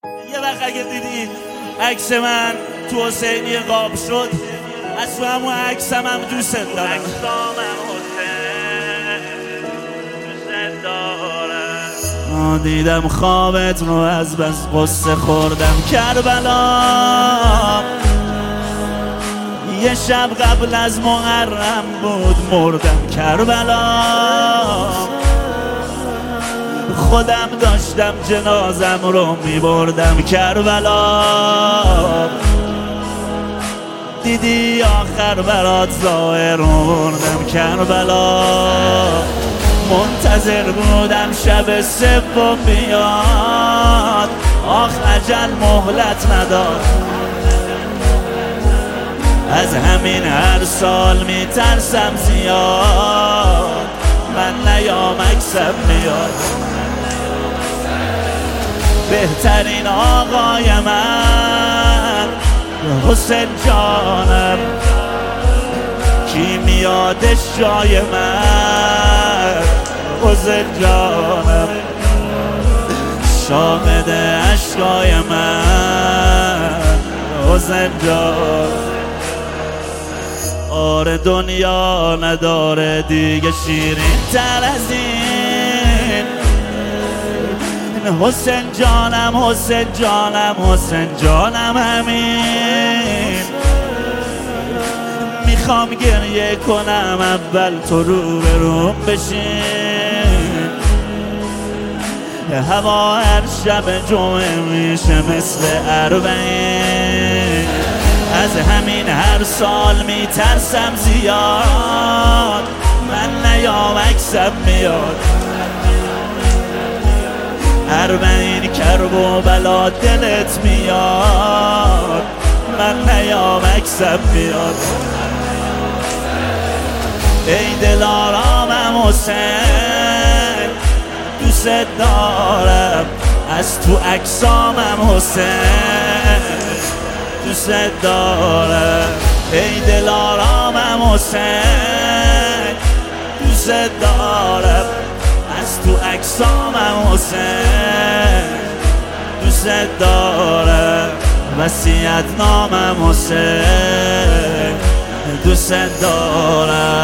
یه وقت اگه دیدی عکس من تو حسینی قاب شد، از تو همون عکسم هم دوست دارم. دیدم خوابت رو از بس قصه خوردم کربلا. یه شب قبل از محرم بود مردم کربلا. خودم داشتم جنازم رو میبردم کربلا. دیدی آخر برات ظاهر بردم کربلا. منتظر بودم شب سوم بیاد، آخ عجل مهلت نداد. از همین هر سال میترسم زیاد، من نیام عکسم میاد. بهترین آقای من حسین جانم، کی میادش جای من حسین جانم. شاهد عشقای من حسین جانم. آره دنیا نداره دیگه شیرین تر از این. حسین جانم حسین جانم حسین جانم همین. میخوام گریه کنم اول تو روبروم بشین. هوا هر شب جمعه میشه مثل اربعین. از همین هر سال میترسم زیاد، من نیام عکسم میاد. اربعین کرب و بلا دلت میاد، من نیام عکسم میاد. ای دلارامم حسین دوست دارم، از تو عکسامم حسین دوست دارم. ای دلارامم حسین دوست دارم، از تو عکسامم حسین دوست دارم. وصیت نامم حسین دوست دارم.